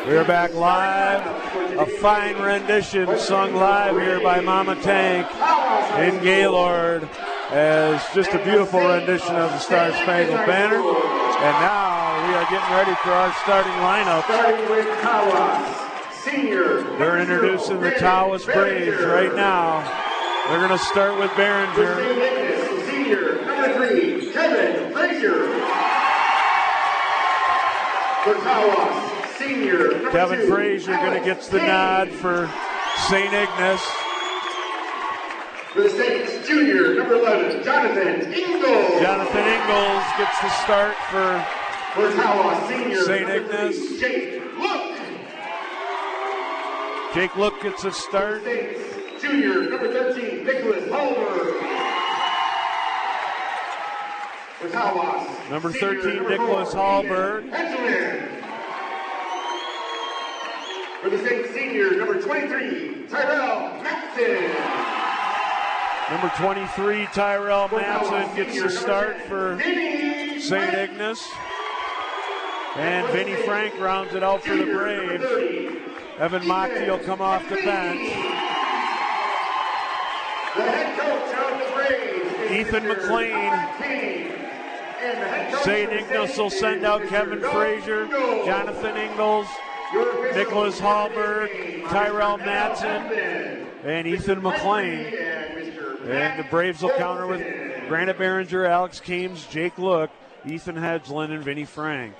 We're back live. A fine rendition sung live here by Mama Tank in Gaylord, as just a beautiful rendition of the Star Spangled Banner. And now we are getting ready for our starting lineup. Starting with Tawas Senior. They're introducing the Tawas Braves right now. They're going to start with Behringer. Senior, number 3, Kevin Frazier. For Tawas Senior, number Kevin 2, Frazier going to get the nod for St. Ignace. For the Saints, Junior, number 11, Jonathan Ingalls. Jonathan Ingalls gets the start for Tawas Senior, St. Ignace. Jake Look. Jake Look gets a start. Saints, Junior, number 13, Nicholas Hallberg. For Tawas. Number Senior, 13, number Nicholas 4, Hallberg. Ethan Benjamin. For the Saints, Senior, number 23, Tyrell Matson. Number 23, Tyrell Matson gets the start for St. Ignace. And Vinnie Frank rounds it out for the Braves. Evan Mockey will come off the bench. The head coach of the Braves, Ethan McLean. St. Ignace will send out Kevin Frazier, Jonathan Ingalls, Nicholas Hallberg, Tyrell Matson, and Ethan McLean. And the Braves will counter with Granite Behringer, Alex Keems, Jake Look, Ethan Hedgeland, and Vinnie Frank.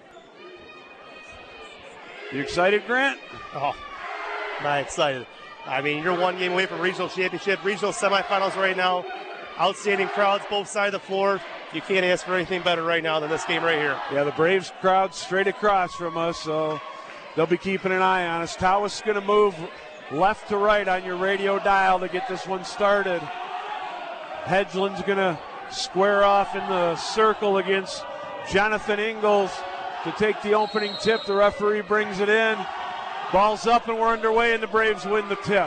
You excited, Grant? Oh, not excited. I mean, you're one game away from regional championship, regional semifinals right now. Outstanding crowds both sides of the floor. You can't ask for anything better right now than this game right here. Yeah, the Braves crowd straight across from us, so they'll be keeping an eye on us. Tawas is going to move left to right on your radio dial to get this one started. Hedgeland's going to square off in the circle against Jonathan Ingalls to take the opening tip. The referee brings it in. Ball's up and we're underway, and the Braves win the tip.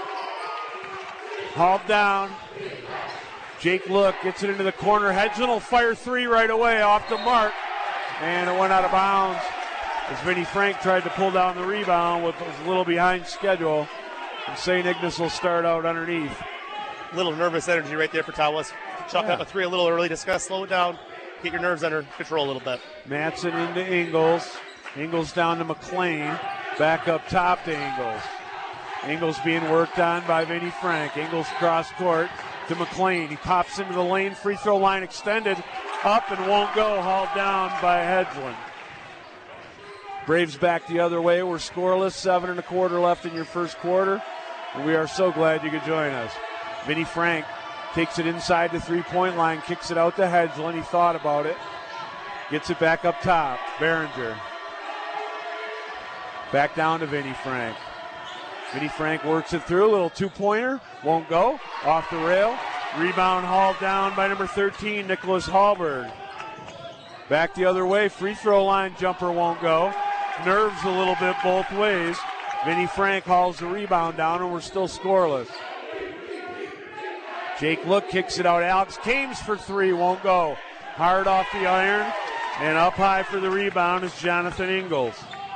Hauled down. Jake Look gets it into the corner. Hedgeland will fire 3 right away off the mark, and it went out of bounds as Vinnie Frank tried to pull down the rebound, was a little behind schedule. And St. Ignace will start out underneath. A little nervous energy right there for Tawas. Chuck up a 3 a little early. Just got to slow it down. Get your nerves under control a little bit. Matson into Ingalls. Ingalls down to McLean. Back up top to Ingalls. Ingalls being worked on by Vinnie Frank. Ingalls cross court to McLean. He pops into the lane. Free throw line extended. Up and won't go. Hauled down by Hedgeland. Braves back the other way. We're scoreless. 7 1/4 left in your first quarter. And we are so glad you could join us. Vinnie Frank takes it inside the three-point line, kicks it out to Hedgeland. He thought about it. Gets it back up top. Behringer. Back down to Vinnie Frank. Vinnie Frank works it through. A little two-pointer. Won't go. Off the rail. Rebound hauled down by number 13, Nicholas Hallberg. Back the other way. Free throw line jumper won't go. Nerves a little bit both ways. Vinnie Frank hauls the rebound down, and we're still scoreless. Jake Look kicks it out. Alex Keems for 3, won't go. Hard off the iron, and up high for the rebound is Jonathan Ingalls.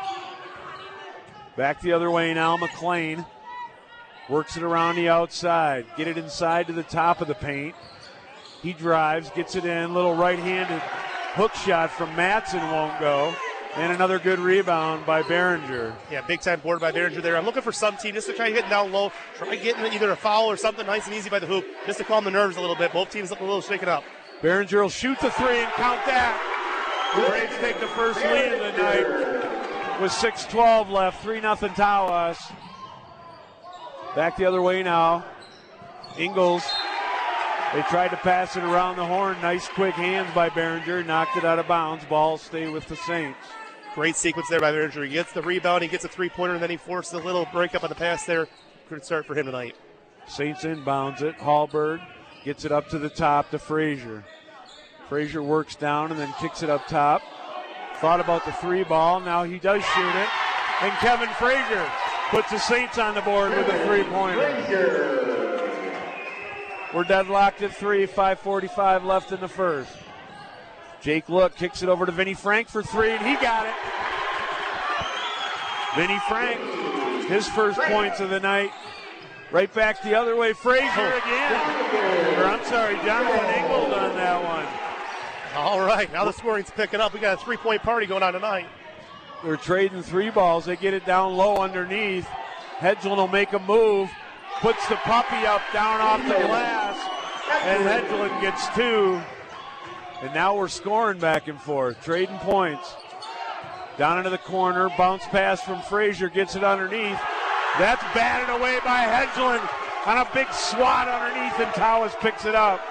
Back the other way now, McLean works it around the outside. Get it inside to the top of the paint. He drives, gets it in. Little right-handed hook shot from Matson won't go. And another good rebound by Behringer. Yeah, big-time board by Behringer there. I'm looking for some team just to try getting down low, try getting either a foul or something nice and easy by the hoop, just to calm the nerves a little bit. Both teams look a little shaken up. Behringer will shoot the 3 and count that. The Braves take the first lead of the night with 6:12 left. 3-0 Tawas. Back the other way now. Ingalls. They tried to pass it around the horn. Nice quick hands by Behringer. Knocked it out of bounds. Ball stay with the Saints. Great sequence there by Behringer. He gets the rebound, he gets a three-pointer, and then he forces a little break up on the pass there. Good start for him tonight. Saints inbounds it. Hallberg gets it up to the top to Frazier. Frazier works down and then kicks it up top. Thought about the 3 ball. Now he does shoot it. And Kevin Frazier puts the Saints on the board with a 3-pointer. We're deadlocked at 3. 5:45 left in the first. Jake Look kicks it over to Vinnie Frank for 3, and he got it. Vinnie Frank, his first points of the night. Right back the other way. Frazier again. Or I'm sorry, Jonathan Ingold on that one. All right, now the scoring's picking up. We got a 3-point party going on tonight. They're trading 3 balls. They get it down low underneath. Hedgeland will make a move. Puts the puppy up, down off the glass. And Hedgeland gets 2. And now we're scoring back and forth. Trading points. Down into the corner. Bounce pass from Frazier. Gets it underneath. That's batted away by Hedgeland on a big swat underneath, and Tawas picks it up.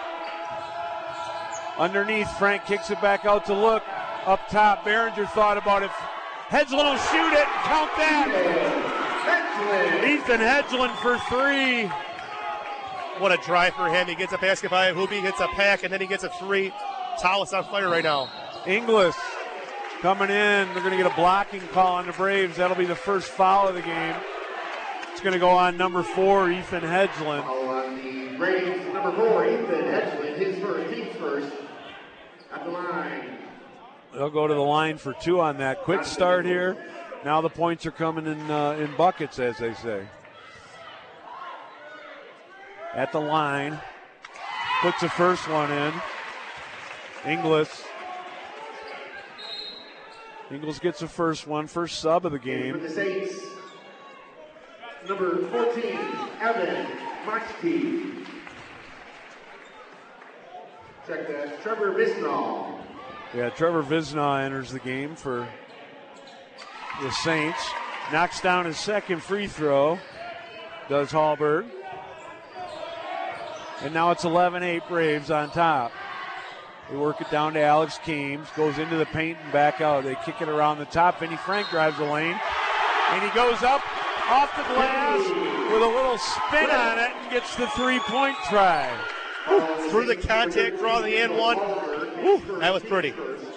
Underneath, Frank kicks it back out to look. Up top, Behringer thought about it. Hedgeland will shoot it. Count that. Ethan Hedgeland for 3. What a drive for him. He gets a basket by Hubie, hits a pack, and then he gets a 3. Tawas on fire right now. Inglis coming in. They're going to get a blocking call on the Braves. That'll be the first foul of the game. It's going to go on number 4, Ethan Hedgeland. On the Braves, number 4, Ethan Hedgeland, his first, team's first. At the line. They'll go to the line for 2 on that. Quick start here. Now the points are coming in buckets, as they say. At the line. Puts the first one in. Inglis gets the first one. First sub of the game. For the Saints, number 14, Evan Marchke. Check that, Trevor Visnall. Yeah, Trevor Visnall enters the game for the Saints. Knocks down his second free throw, does Hallberg. And now it's 11-8 Braves on top. They work it down to Alex Keems, goes into the paint and back out. They kick it around the top. Vinnie Frank drives the lane, and he goes up off the glass with a little spin on it and gets the 3-point try. Through the contact, draw the and one. Ooh, that was pretty.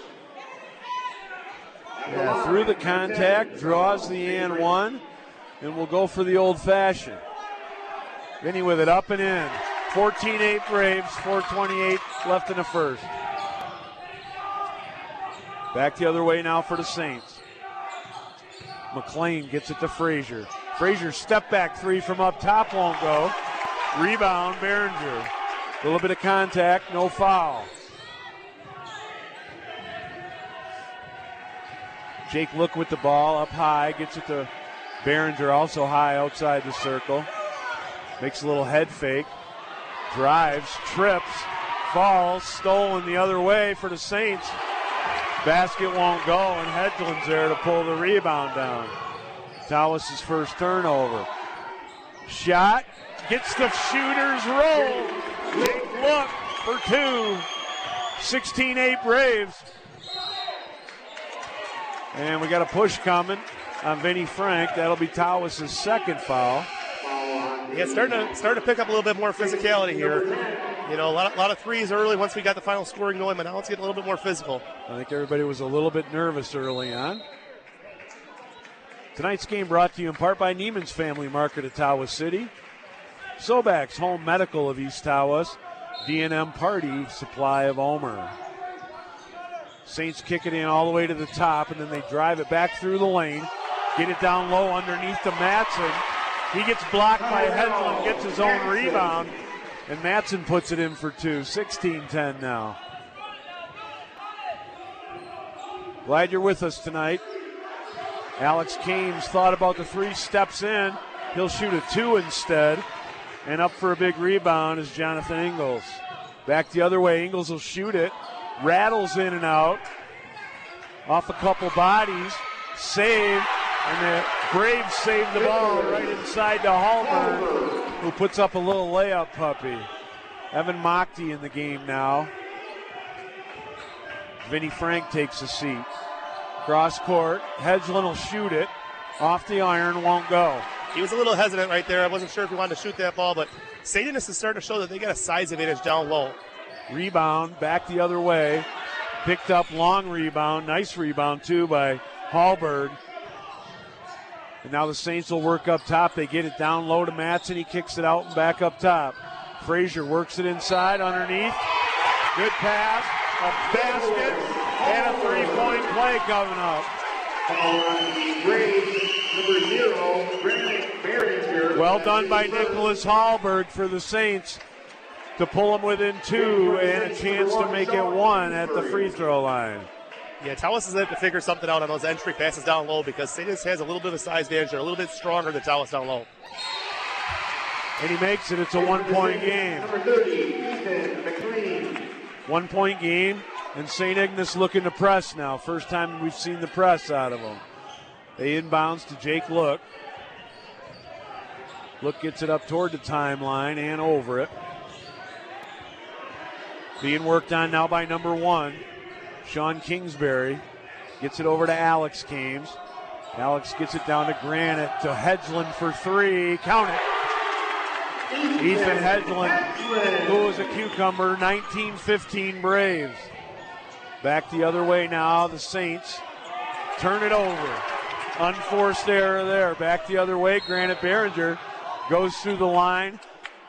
Yeah, through the contact, draws the and one, and we'll go for the old-fashioned. Vinnie with it up and in. 14-8 Braves, 4:28 left in the first. Back the other way now for the Saints. McLean gets it to Frazier. Frazier step back 3 from up top, won't go. Rebound, Behringer. A little bit of contact, no foul. Jake Look with the ball up high, gets it to Behringer, also high outside the circle. Makes a little head fake. Drives, trips, falls, stolen the other way for the Saints. Basket won't go, and Hedgeland's there to pull the rebound down. Tawas' first turnover. Shot, gets the shooter's roll. Jake Look for 2. 16-8 Braves. And we got a push coming on Vinnie Frank. That'll be Tawas' second foul. Yeah, starting to pick up a little bit more physicality here. You know, a lot of threes early once we got the final scoring going, but now it's getting a little bit more physical. I think everybody was a little bit nervous early on. Tonight's game brought to you in part by Neiman's Family Market of Tawas City, Sobak's Home Medical of East Tawas, D&M Party Supply of Omer. Saints kick it in all the way to the top, and then they drive it back through the lane, get it down low underneath to Matson. He gets blocked by Hedgeland, gets his own rebound, and Matson puts it in for 2. 16-10 now. Glad you're with us tonight. Alex Keems thought about the 3, steps in. He'll shoot a 2 instead. And up for a big rebound is Jonathan Ingles. Back the other way, Ingles will shoot it. Rattles in and out. Off a couple bodies. Save. And the Braves save the ball right inside to Hallberg, who puts up a little layup puppy. Evan Mockty in the game now. Vinnie Frank takes a seat. Cross court. Hedgeland will shoot it. Off the iron, won't go. He was a little hesitant right there. I wasn't sure if he wanted to shoot that ball, but St. Denis is starting to show that they got a size advantage down low. Rebound, back the other way. Picked up, long rebound. Nice rebound, too, by Hallberg. And now the Saints will work up top. They get it down low to Matson. He kicks it out and back up top. Frazier works it inside, underneath. Good pass, a basket, and a 3-point play coming up. Foul on the Braves, number 0, Granite Behringer. Well done by Nicholas Hallberg for the Saints to pull them within 2 and a chance to make it 1 at the free throw line. Yeah, Tawas is able to figure something out on those entry passes down low because St. Ignace has a little bit of a size advantage. They're a little bit stronger than Tawas down low. And he makes it. It's a 1-point game. Number 30, Ethan McLean. 1-point game, and St. Ignace looking to press now. First time we've seen the press out of them. They inbounds to Jake Look. Look gets it up toward the timeline and over it. Being worked on now by number 1, Sean Kingsbury. Gets it over to Alex Kames. Alex gets it down to Granite, to Hedgeland for 3. Count it. Ethan Hedgeland, who is a cucumber, 19-15 Braves. Back the other way now, the Saints turn it over. Unforced error there. Back the other way, Granite Behringer goes through the line,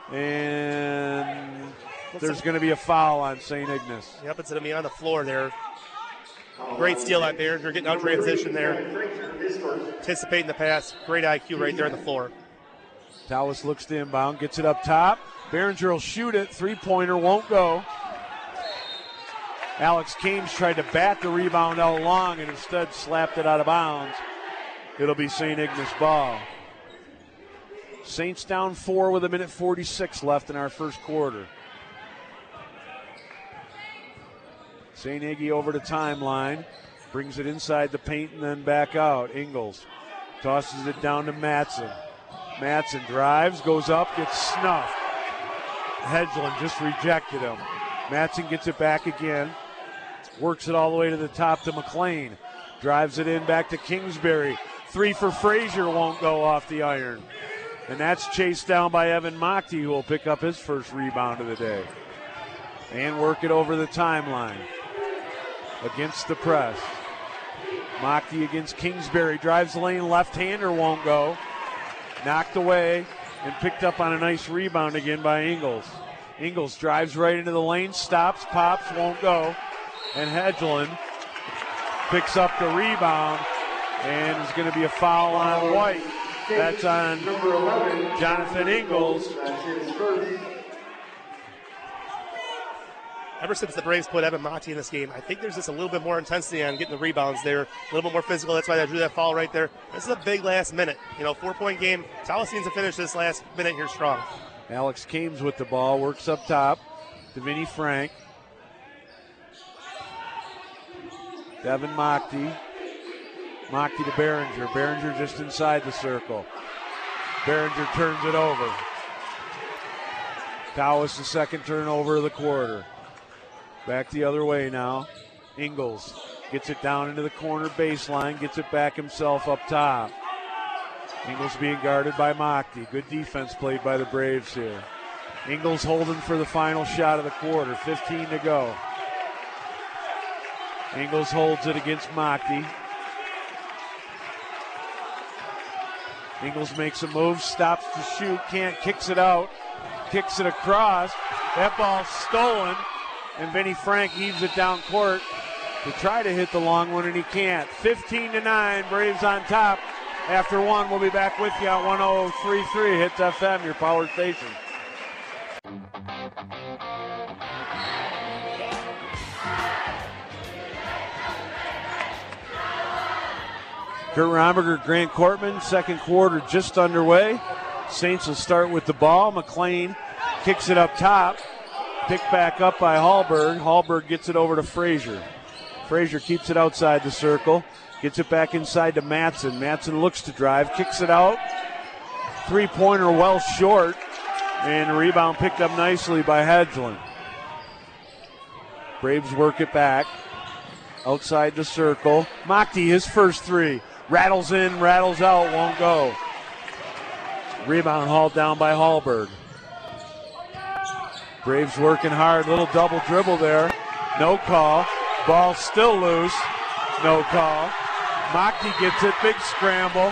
and there's going to be a foul on St. Ignace. Yep, it's going to be on the floor there. Great steal by Behringer, getting out transition there. Anticipating the pass. Great IQ right there on the floor. Tawas looks to inbound, gets it up top. Behringer will shoot it. Three-pointer won't go. Alex Kames tried to bat the rebound out long and instead slapped it out of bounds. It'll be St. Ignace ball. Saints down 4 with 1:46 left in our first quarter. St. Iggy over to timeline. Brings it inside the paint and then back out. Ingles tosses it down to Matson. Matson drives, goes up, gets snuffed. Hedgeland just rejected him. Matson gets it back again. Works it all the way to the top to McLean. Drives it in back to Kingsbury. 3 for Frazier won't go off the iron. And that's chased down by Evan Mockty, who will pick up his first rebound of the day. And work it over the timeline. Against the press. Mockty against Kingsbury. Drives the lane, left-hander won't go. Knocked away and picked up on a nice rebound again by Ingles. Ingles drives right into the lane, stops, pops, won't go. And Hedgeland picks up the rebound, and there's going to be a foul on White. That's on Jonathan Ingles. Ever since the Braves put Evan Mockty in this game, I think there's just a little bit more intensity on getting the rebounds there, a little bit more physical. That's why they drew that foul right there. This is a big last minute. 4-point game. Tawas needs to finish this last minute here strong. Alex Kames with the ball, works up top to Vinnie Frank. Devin Mockty. Mockty to Behringer. Behringer just inside the circle. Behringer turns it over. Tawas the second turnover of the quarter. Back the other way now. Ingles gets it down into the corner baseline, gets it back himself up top. Ingles being guarded by Mockty. Good defense played by the Braves here. Ingles holding for the final shot of the quarter. 15 to go. Ingles holds it against Mockty. Ingles makes a move, stops to shoot, can't, kicks it out, kicks it across. That ball's stolen, and Vinnie Frank heaves it down court to try to hit the long one, and he can't. 15-9, Braves on top. After 1, we'll be back with you on 103.3 Hits FM, your power station. Kurt Romberger, Grant Cortman, second quarter just underway. Saints will start with the ball. McLean kicks it up top. Picked back up by Hallberg. Hallberg gets it over to Frazier. Frazier keeps it outside the circle. Gets it back inside to Matson. Matson looks to drive, kicks it out. Three-pointer well short. And the rebound picked up nicely by Hedgeland. Braves work it back. Outside the circle. Mockty, his first 3. Rattles in, rattles out, won't go. Rebound hauled down by Hallberg. Braves working hard, little double dribble there. No call. Ball still loose. No call. Mockty gets it, big scramble.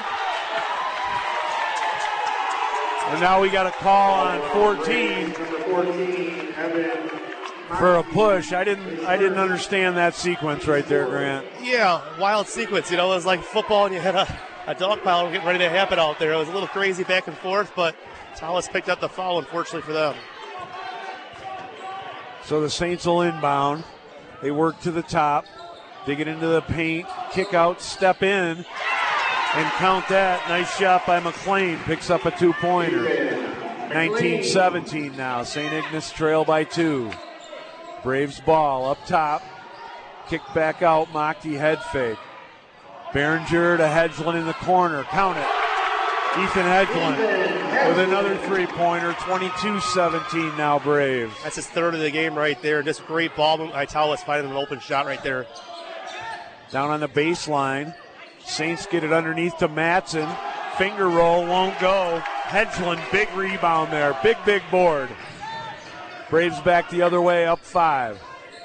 And now we got a call on 14. Number 14, Evan for a push. I didn't understand that sequence right there, Grant. Yeah, wild sequence. You know, it was like football, and you had a dog pile getting ready to happen out there. It was a little crazy back and forth, but Tawas picked up the foul, unfortunately for them. So the Saints will inbound. They work to the top, dig it into the paint, kick out, step in, and count that. Nice shot by McLean. Picks up a 2-pointer. 19-17 now. St. Ignace trail by 2. Braves ball up top. Kick back out. Mockty head fake. Behringer to Hedgeland in the corner. Count it. Ethan Hedgeland with another 3-pointer. 22-17 now Braves. That's his third of the game right there. Just great ball movement. Tawas finding an open shot right there. Down on the baseline. Saints get it underneath to Matson. Finger roll won't go. Hedgeland, big rebound there. Big board. Braves back the other way, up 5.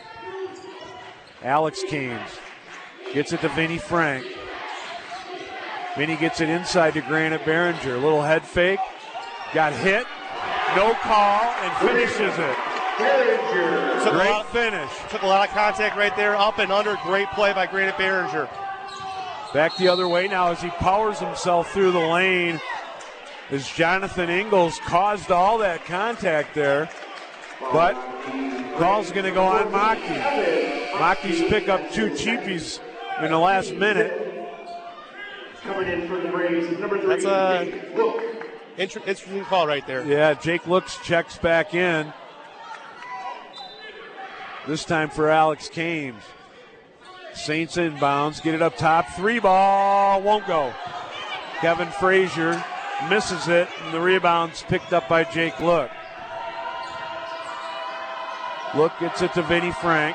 Alex Cames gets it to Vinnie Frank. Vinnie gets it inside to Granite Behringer. Little head fake. Got hit. No call and finishes it. Great finish. Took a lot of contact right there. Up and under. Great play by Granite Behringer. Back the other way now as he powers himself through the lane. As Jonathan Ingles caused all that contact there. But call's going to go on Mockty. Mockty's pick up 2 cheapies in the last minute. Coming in for the Braves, number 3. That's a interesting call right there. Yeah, Jake Looks checks back in. This time for Alex Cames. Saints inbounds, get it up top. 3 ball, won't go. Kevin Frazier misses it, and the rebound's picked up by Jake Look. Look gets it to Vinnie Frank.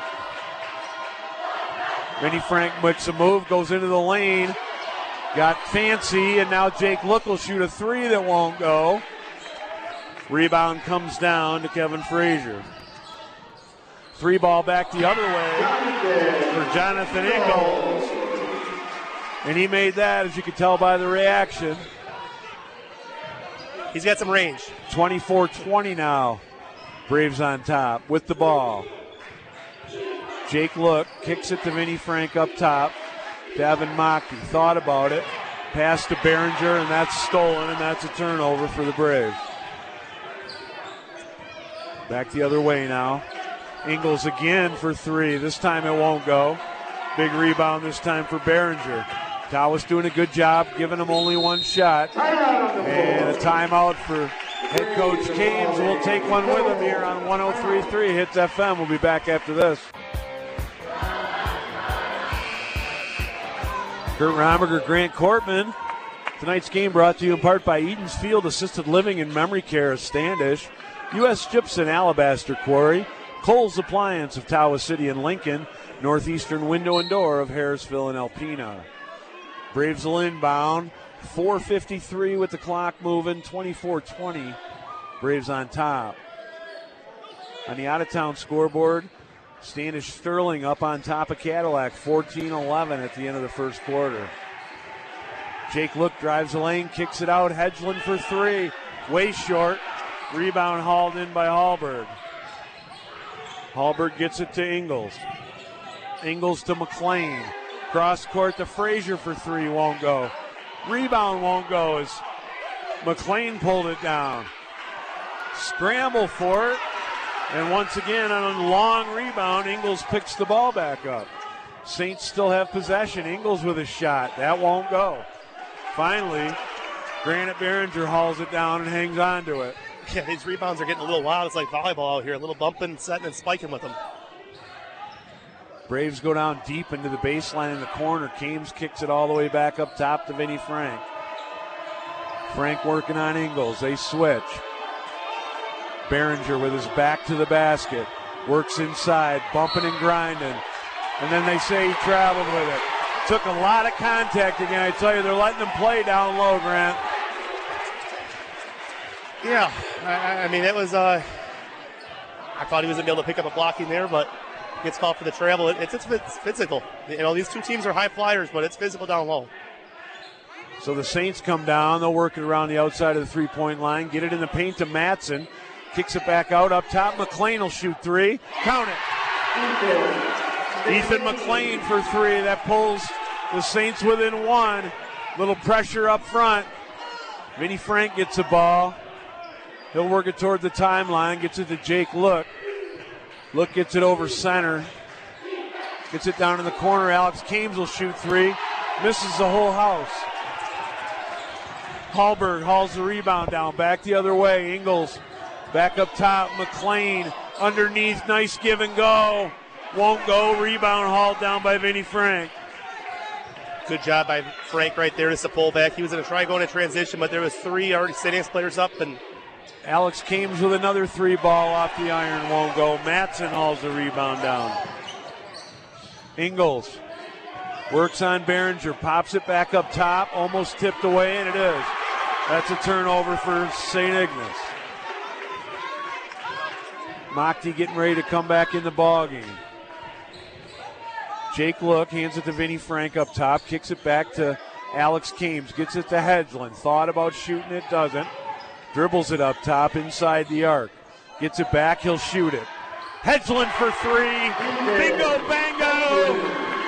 Vinnie Frank makes a move, goes into the lane. Got fancy, and now Jake Look will shoot a 3 that won't go. Rebound comes down to Kevin Frazier. 3 ball back the other way for Jonathan Ingles. And he made that, as you can tell by the reaction. He's got some range. 24-20 now. Braves on top with the ball. Jake Look kicks it to Vinnie Frank up top. Davin Mockty thought about it. Pass to Behringer, and that's stolen, and that's a turnover for the Braves. Back the other way now. Ingles again for 3. This time it won't go. Big rebound this time for Behringer. Tawas doing a good job, giving him only 1 shot. And a timeout for head coach Cames. We'll take one with him here on 103.3 Hits FM. We'll be back after this. Kurt Romiger, Grant Cortman. Tonight's game brought to you in part by Eden's Field Assisted Living and Memory Care of Standish, U.S. Gypsum Alabaster Quarry, Cole's Appliance of Tawas City and Lincoln, Northeastern Window and Door of Harrisville and Alpena. Braves will inbound. 4:53 with the clock moving. 24-20. Braves on top. On the out-of-town scoreboard, Standish Sterling up on top of Cadillac. 14-11 at the end of the first quarter. Jake Look drives the lane, kicks it out. Hedgeland for 3. Way short. Rebound hauled in by Hallberg. Hallberg gets it to Ingles. Ingles to McLean. Cross court to Frazier for 3. Won't go. Rebound won't go as McLean pulled it down. Scramble for it. And once again, on a long rebound, Ingles picks the ball back up. Saints still have possession. Ingles with a shot. That won't go. Finally, Granite Behringer hauls it down and hangs on to it. Yeah, these rebounds are getting a little wild. It's like volleyball out here. A little bumping, setting, and spiking with them. Braves go down deep into the baseline in the corner. Cames kicks it all the way back up top to Vinnie Frank. Frank working on Ingles. They switch. Behringer with his back to the basket. Works inside, bumping and grinding. And then they say he traveled with it. Took a lot of contact again. I tell you, they're letting him play down low, Grant. Yeah, I mean, it was, I thought he was going to be able to pick up a blocking there, but gets called for the travel. It's physical. You know, these two teams are high flyers, but it's physical down low. So the Saints come down. They'll work it around the outside of the three-point line. Get it in the paint to Matson. Kicks it back out up top. McLean will shoot three. Count it. Ethan McLean for three. That pulls the Saints within one. Little pressure up front. Vinnie Frank gets the ball. He'll work it toward the timeline. Gets it to Jake Look. Look gets it over center. Gets it down in the corner. Alex Kames will shoot three. Misses the whole house. Hallberg hauls the rebound down. Back the other way. Ingles back up top. McLean underneath. Nice give and go. Won't go. Rebound hauled down by Vinnie Frank. Good job by Frank right there. Just a pullback. He was going to try going to transition, but there was three already St. Anne's players up. And Alex Kames with another three ball off the iron. Won't go. Matson hauls the rebound down. Ingles works on Behringer. Pops it back up top. Almost tipped away, and it is. That's a turnover for St. Ignace. Mockty getting ready to come back in the ballgame. Jake Look hands it to Vinnie Frank up top. Kicks it back to Alex Kames. Gets it to Hedgeland. Thought about shooting it, doesn't. Dribbles it up top inside the arc. Gets it back, he'll shoot it. Hedgeland for three. Bingo, bango!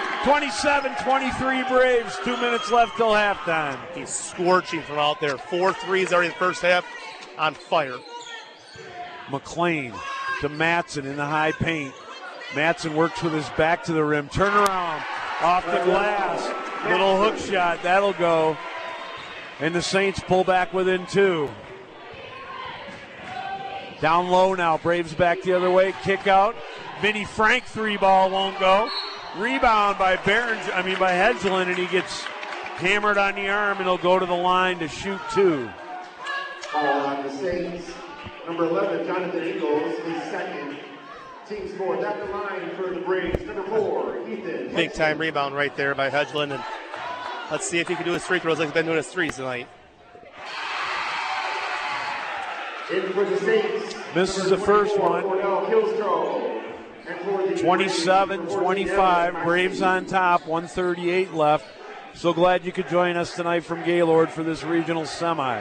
27-23 Braves. 2 minutes left till halftime. He's scorching from out there. 4 threes already in the first half. On fire. McLean to Matson in the high paint. Matson works with his back to the rim. Turnaround off the glass. Little hook shot. That'll go. And the Saints pull back within two. Down low now. Braves back the other way. Kick out. Vinnie Frank three ball won't go. Rebound by Hedgeland, and he gets hammered on the arm, and he'll go to the line to shoot two. On the Saints, number 11, Jonathan Ingles, is second. Team scored at the line for the Braves. Number 4, Ethan. Big time rebound right there by Hedgeland, and let's see if he can do his free throws like he's been doing his threes tonight. In for the Saints. Misses the first one. 27-25, Braves on top, 1:38 left. So glad you could join us tonight from Gaylord for this regional semi.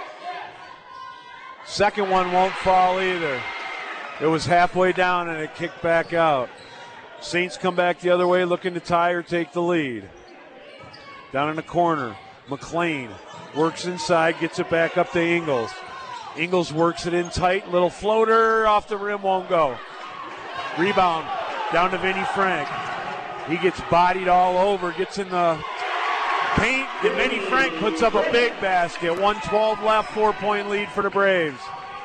Second one won't fall either. It was halfway down and it kicked back out. Saints come back the other way looking to tie or take the lead. Down in the corner, McLean works inside, gets it back up to Ingles. Ingles works it in tight, little floater off the rim, won't go. Rebound down to Vinnie Frank. He gets bodied all over, gets in the paint, and Vinnie Frank puts up a big basket. 1:12 left, 4-point lead for the Braves.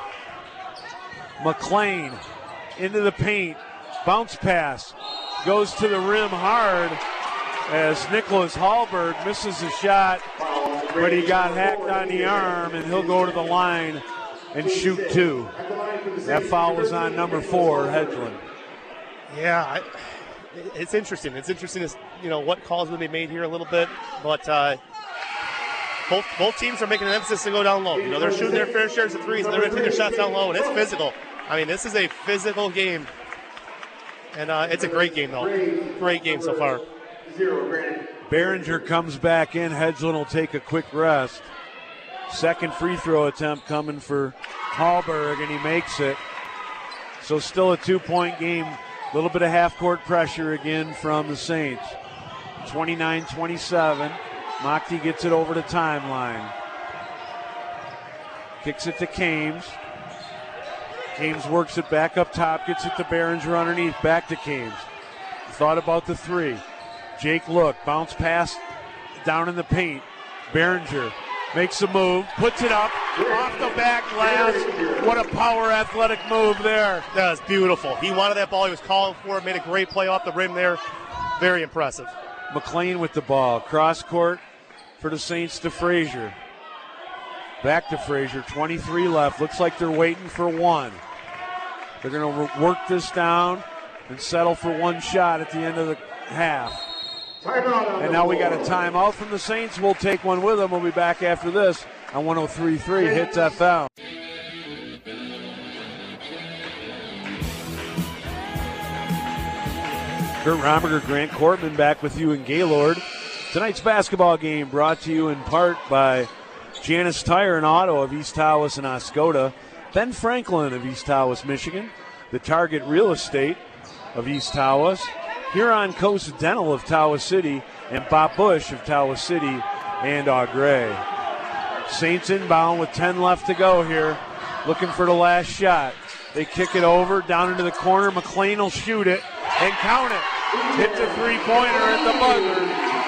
McLean into the paint, bounce pass, goes to the rim hard as Nicholas Hallberg misses the shot, but he got hacked on the arm, and he'll go to the line and shoot two. That foul was on number 4, Hedgeland. Yeah, it's interesting. It's interesting as what calls will be made here a little bit, but both teams are making an emphasis to go down low. They're shooting their fair shares of threes, and they're going to take their shots down low, and it's physical. I mean, this is a physical game, and it's a great game, though. Great game so far. Behringer comes back in. Hedgeland will take a quick rest. Second free throw attempt coming for Hallberg, and he makes it. So still a 2-point game. A little bit of half-court pressure again from the Saints. 29-27. Mockty gets it over the timeline. Kicks it to Kames. Kames works it back up top, gets it to Behringer underneath, back to Kames. Thought about the three. Jake Look, bounce pass down in the paint. Behringer makes a move, puts it up, off the back glass. What a power athletic move there. That was beautiful. He wanted that ball. He was calling for it, made a great play off the rim there. Very impressive. McLean with the ball. Cross court for the Saints to Frazier. Back to Frazier. 23 left. Looks like they're waiting for one. They're going to work this down and settle for one shot at the end of the half. And now we got a timeout from the Saints. We'll take one with them. We'll be back after this on 103.3 Hits FM. Kurt Romiger, Grant Cortman back with you in Gaylord. Tonight's basketball game brought to you in part by Janice Tire and Auto of East Tawas and Oscoda. Ben Franklin of East Tawas, Michigan, the Target Real Estate of East Tawas, Huron Coast Dental of Tawas City, and Bob Bush of Tawas City and Au Gres. Saints inbound with 10 left to go here, looking for the last shot. They kick it over, down into the corner. McLean will shoot it and count it. Hit the three-pointer at the buzzer.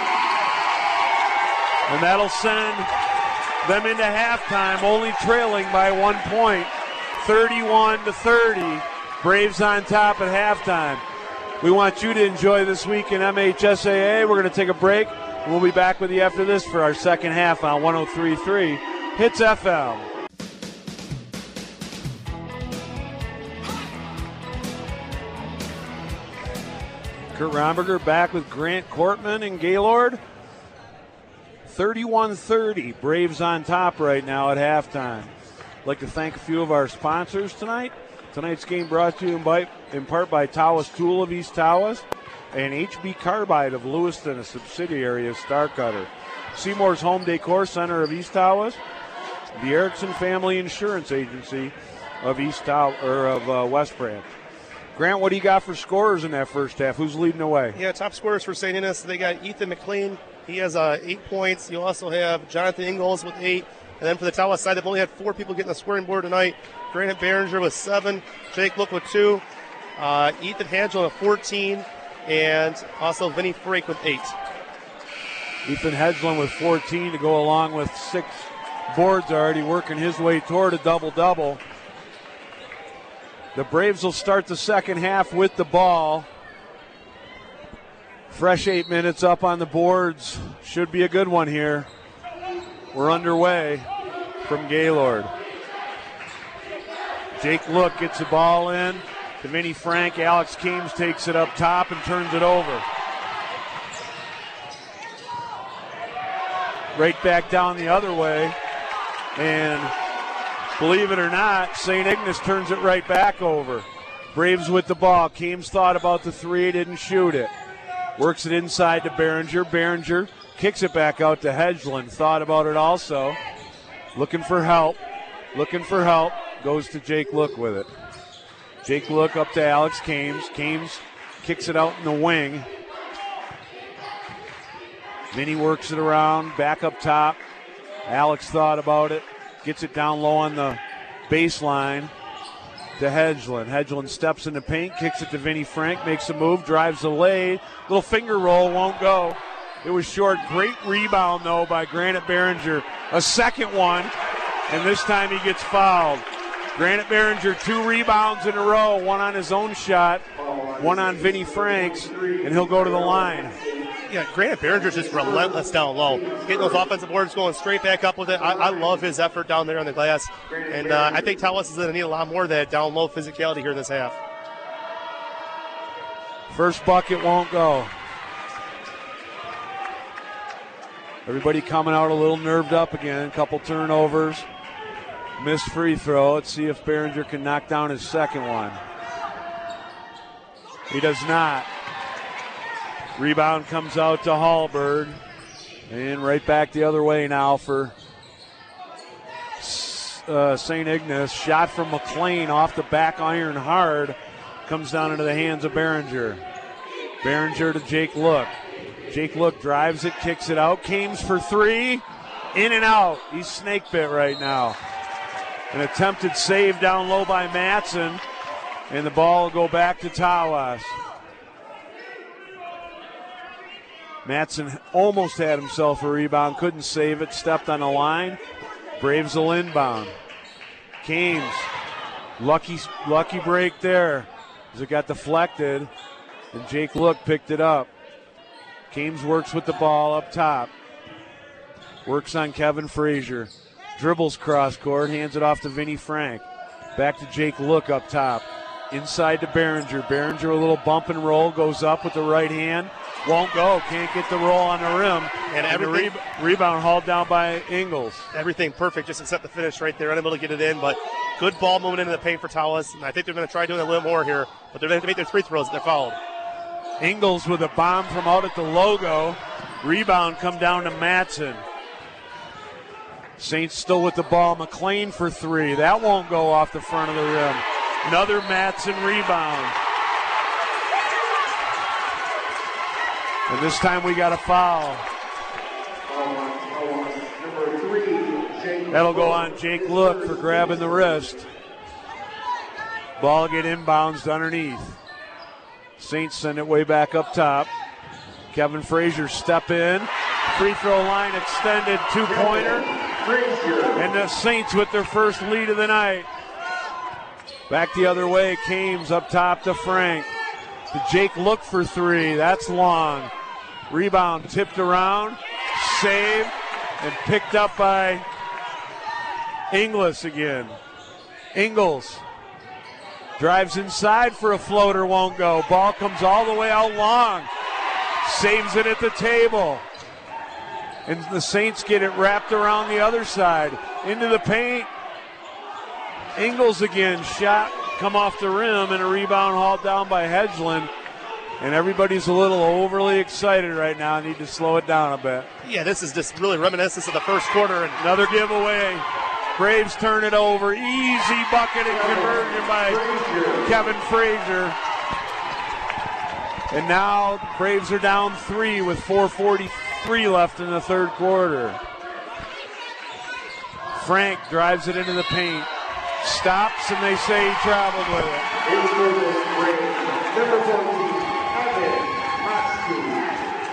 And that'll send them into halftime, only trailing by 1 point, 31-30. Braves on top at halftime. We want you to enjoy this week in MHSAA. We're going to take a break, and we'll be back with you after this for our second half on 103.3 Hits FM. Kurt Romberger back with Grant Cortman and Gaylord. 31-30. Braves on top right now at halftime. I'd like to thank a few of our sponsors tonight. Tonight's game brought to you in part by Tawas Tool of East Tawas and HB Carbide of Lewiston, a subsidiary of Star Cutter. Seymour's Home Decor Center of East Tawas, the Erickson Family Insurance Agency of West Branch. Grant, what do you got for scorers in that first half? Who's leading the way? Yeah, top scorers for St. Innes. They got Ethan McLean. He has 8 points. You also have Jonathan Ingalls with 8. And then for the Tawas side, they've only had 4 people getting the scoring board tonight. Granite Behringer with 7. Jake Look with 2. Ethan Hedgelin with 14. And also Vinny Frake with 8. Ethan Hedgelin with 14 to go along with 6 boards already, working his way toward a double-double. The Braves will start the second half with the ball. Fresh 8 minutes up on the boards. Should be a good one here. We're underway from Gaylord. Jake Look gets the ball in to Vinny Frank. Alex Keams takes it up top and turns it over. Right back down the other way. And believe it or not, St. Ignace turns it right back over. Braves with the ball. Keams thought about the three, didn't shoot it. Works it inside to Behringer. Behringer kicks it back out to Hedgelin. Thought about it also. Looking for help. Goes to Jake Look with it. Jake Look up to Alex Keams. Keams kicks it out in the wing. Vinny works it around, back up top. Alex thought about it. Gets it down low on the baseline to Hedgelin. Hedgelin steps in the paint, kicks it to Vinny Frank, makes a move, drives the lane. Little finger roll, won't go. It was short. Great rebound, though, by Granite Behringer. A second one, and this time he gets fouled. Granite Behringer, 2 rebounds in a row, one on his own shot, one on Vinny Frank's, and he'll go to the line. Yeah, Granite Behringer's just relentless down low. Getting those offensive boards, going straight back up with it. I love his effort down there on the glass. And I think Tawas is going to need a lot more of that down low physicality here in this half. First bucket won't go. Everybody coming out a little nerved up again. Couple turnovers. Missed free throw. Let's see if Behringer can knock down his second one. He does not. Rebound comes out to Hallberg. And right back the other way now for St. Ignace. Shot from McLean off the back iron hard. Comes down into the hands of Behringer. Behringer to Jake Look. Jake Look drives it, kicks it out. Keams for 3. In and out. He's snake bit right now. An attempted save down low by Matson. And the ball will go back to Tawas. Matson almost had himself a rebound, couldn't save it, stepped on the line. Braves will inbound. Keams, lucky break there as it got deflected, and Jake Look picked it up. Keams works with the ball up top. Works on Kevin Frazier. Dribbles cross court, hands it off to Vinny Frank. Back to Jake Look up top. Inside to Behringer. Behringer a little bump and roll, goes up with the right hand. Won't go, can't get the roll on the rim. And the rebound hauled down by Ingalls. Everything perfect, just except the finish right there. Unable to get it in, but good ball moving into the paint for Tawas. And I think they're going to try doing a little more here, but they're going to have to make their free throws if they're fouled. Ingalls with a bomb from out at the logo. Rebound come down to Matson. Saints still with the ball. McLean for three. That won't go off the front of the rim. Another Matson rebound. And this time we got a foul. Number 3, Jake. That'll go on Jake Look for grabbing the wrist. Ball get inbounds underneath. Saints send it way back up top. Kevin Frazier step in. Free throw line extended, two-pointer. And the Saints with their first lead of the night. Back the other way, Kames up top to Frank. To Jake Look for three. That's long. Rebound tipped around. Saved and picked up by Ingles again. Ingles drives inside for a floater, won't go. Ball comes all the way out long. Saves it at the table. And the Saints get it wrapped around the other side. Into the paint. Ingles again. Shot come off the rim and a rebound hauled down by Hedgeland. And everybody's a little overly excited right now. Need to slow it down a bit. Yeah, this is just really reminiscent of the first quarter. And another giveaway. Braves turn it over. Easy bucket and conversion by Kevin Frazier. And now the Braves are down 3 with 4:43 left in the third quarter. Frank drives it into the paint. Stops, and they say he traveled with it. Number 14, Evan Moxley.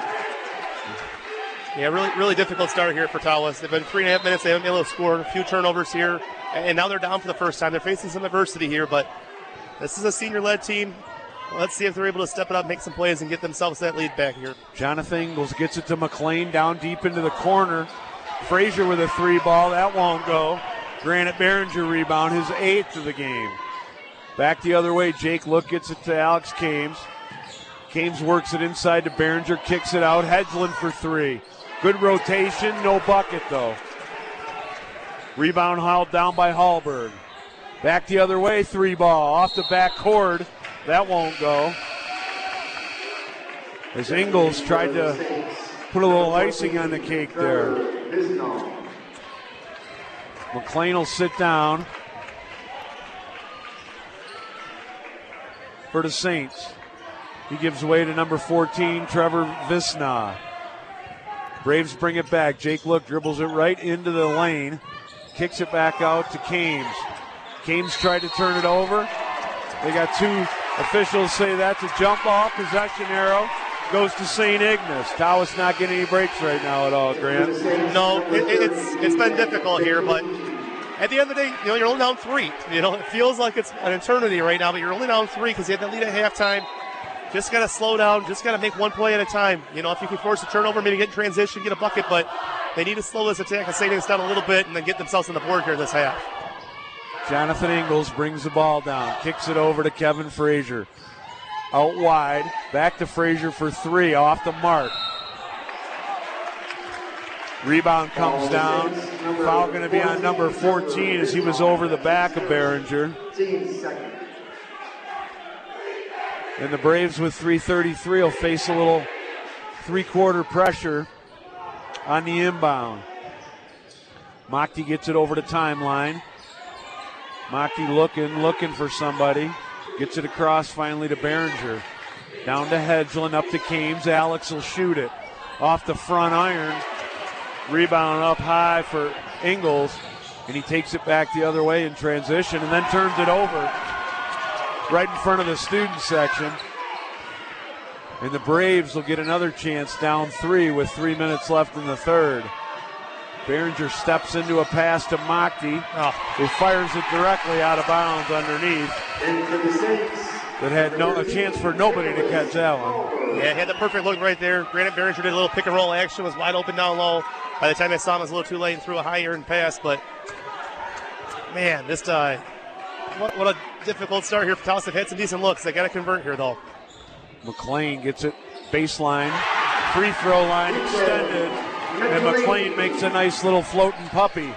Yeah, really difficult start here for Tawas. They've been 3.5 minutes. They haven't been able to score. A few turnovers here. And now they're down for the first time. They're facing some adversity here, but this is a senior-led team. Let's see if they're able to step it up, make some plays, and get themselves that lead back here. Jonathan Ingles gets it to McLean down deep into the corner. Frazier with a three ball. That won't go. Granite Behringer rebound, his 8th of the game. Back the other way, Jake Look gets it to Alex Kames. Kames works it inside to Behringer, kicks it out. Hedgeland for three. Good rotation, no bucket though. Rebound hauled down by Hallberg. Back the other way, three ball off the back cord. That won't go. As Ingles tried to put a little icing on the cake there. McLean will sit down for the Saints. He gives way to number 14, Trevor Visna. Braves bring it back. Jake Look dribbles it right into the lane. Kicks it back out to Kames. Kames tried to turn it over. They got two officials say that's a jump ball. Possession arrow goes to St. Ignace. Tawas not getting any breaks right now at all, Grant. No, it's been difficult here, but at the end of the day, you're only down 3. It feels like it's an eternity right now, but you're only down 3 because you had that lead at halftime. Just got to slow down. Just got to make one play at a time. If you can force a turnover, maybe get in transition, get a bucket, but they need to slow this attack and St. Ignace down a little bit and then get themselves on the board here this half. Jonathan Ingles brings the ball down, kicks it over to Kevin Frazier. Out wide, back to Frazier for three, off the mark. Rebound comes down. Foul going to be on number 14 as he was over the back of Behringer. And the Braves with 3:33 will face a little three-quarter pressure on the inbound. Mockty gets it over to timeline. Mockty looking for somebody. Gets it across finally to Behringer. Down to Hedgeland, up to Kames. Alex will shoot it. Off the front iron. Rebound up high for Ingles. And he takes it back the other way in transition and then turns it over right in front of the student section. And the Braves will get another chance down 3 with 3 minutes left in the third. Behringer steps into a pass to Mockty, who fires it directly out of bounds underneath. That had a chance for nobody to catch that one. Yeah, he had the perfect look right there. Granite Behringer did a little pick and roll action, was wide open down low. By the time I saw him, it was a little too late and threw a high earned pass. But man, this what a difficult start here for Tawas. They've had some decent looks. They got to convert here though. McLean gets it baseline, free throw line extended. And McLean makes a nice little floating puppy.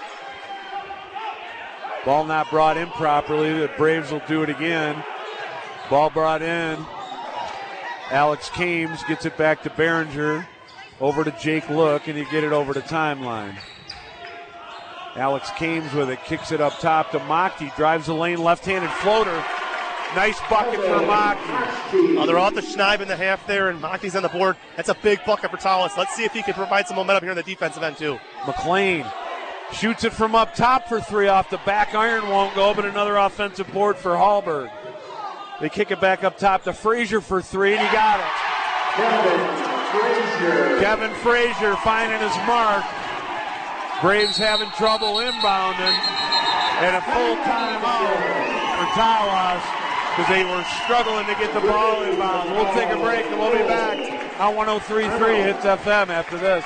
Ball not brought in properly. The Braves will do it again. Ball brought in. Alex Kames gets it back to Behringer. Over to Jake Look, and you get it over to timeline. Alex Kames with it, kicks it up top to Mockty, drives the lane, left-handed floater. Nice bucket for Mockty. They're off the Schneib in the half there, and Mockty's on the board. That's a big bucket for Tawas. Let's see if he can provide some momentum here in the defensive end, too. McLean shoots it from up top for three off the back iron, won't go, but another offensive board for Hallberg. They kick it back up top to Frazier for three, and he got it. Kevin Frazier finding his mark. Braves having trouble inbounding, and a full timeout for Tawas because they were struggling to get the ball inbound. We'll take a break, and we'll be back on 103.3 Hits FM after this.